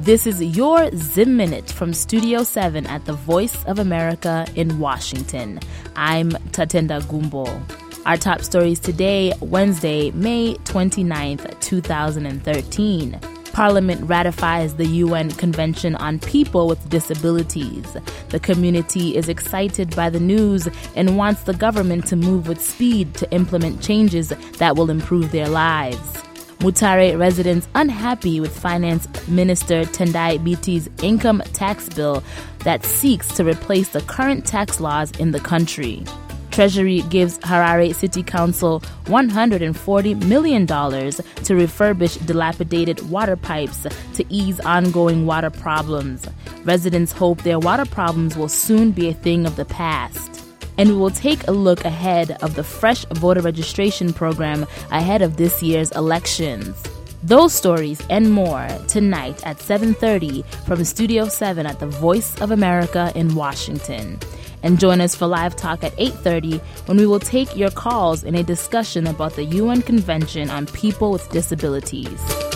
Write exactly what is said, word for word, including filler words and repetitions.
This is your Zim Minute from Studio seven at the Voice of America in Washington. I'm Tatenda Gumbo. Our top stories today, Wednesday, May twenty-ninth, twenty thirteen. Parliament ratifies the U N Convention on People with Disabilities. The community is excited by the news and wants the government to move with speed to implement changes that will improve their lives. Mutare residents unhappy with Finance Minister Tendai Biti's income tax bill that seeks to replace the current tax laws in the country. Treasury gives Harare City Council one hundred forty million dollars to refurbish dilapidated water pipes to ease ongoing water problems. Residents hope their water problems will soon be a thing of the past. And we will take a look ahead of the fresh voter registration program ahead of this year's elections. Those stories and more tonight at seven thirty from Studio seven at the Voice of America in Washington. And join us for live talk at eight thirty when we will take your calls in a discussion about the U N Convention on People with Disabilities.